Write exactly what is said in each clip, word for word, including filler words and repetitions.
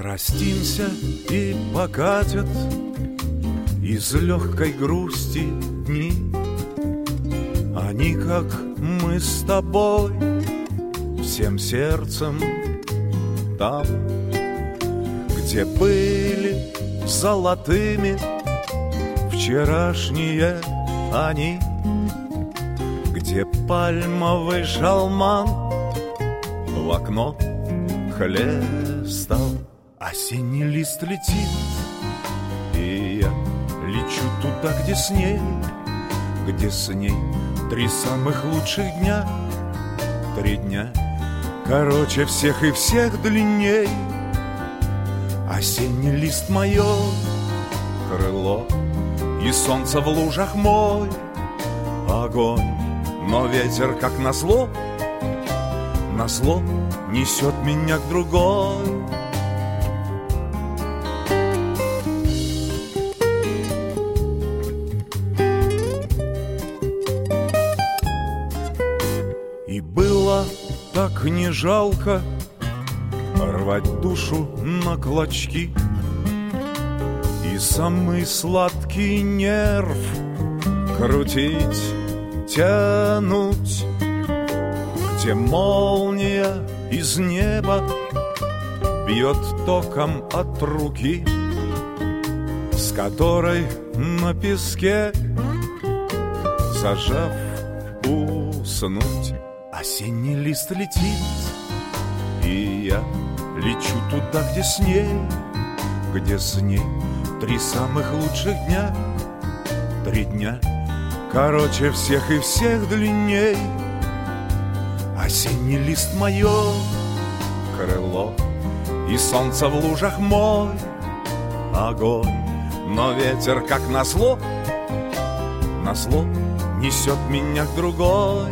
Простимся и покатят из легкой грусти дни. Они, как мы с тобой, всем сердцем там, где были золотыми вчерашние они, где пальмовый жалман в окно хлестал. Осенний лист летит, и я лечу туда, где с ней, где с ней три самых лучших дня. Три дня короче всех и всех длинней. Осенний лист мое крыло, и солнце в лужах мой огонь. Но ветер, как назло, назло несет меня к другой. И было так не жалко рвать душу на клочки, и самый сладкий нерв крутить, тянуть, где молния из неба бьет током от руки, с которой на песке, зажав, уснуть. Осенний лист летит, и я лечу туда, где с ней, где с ней три самых лучших дня. Три дня короче всех и всех длинней. Осенний лист мое крыло, и солнце в лужах мой огонь. Но ветер, как назло, назло несет меня к другой.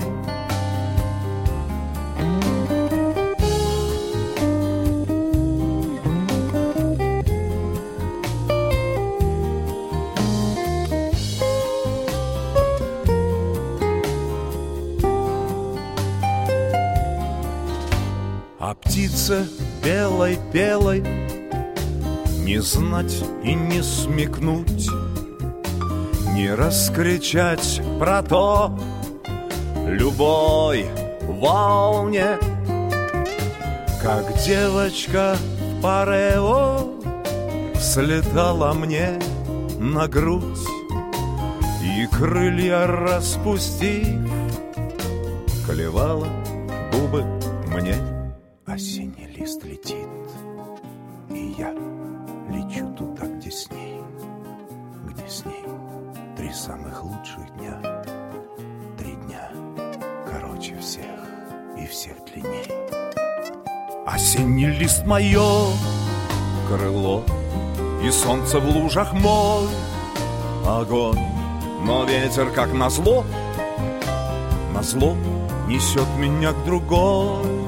А птице белой-белой не знать и не смекнуть, не раскричать про то любой волне, как девочка в парео слетала мне на грудь и, крылья распустив, клевала губы мне. Осенний лист летит, и я лечу туда, где с ней, где с ней три самых лучших дня. Три дня короче всех и всех длинней. Осенний лист мое крыло, и солнце в лужах мой огонь. Но ветер, как назло, назло несет меня к другой.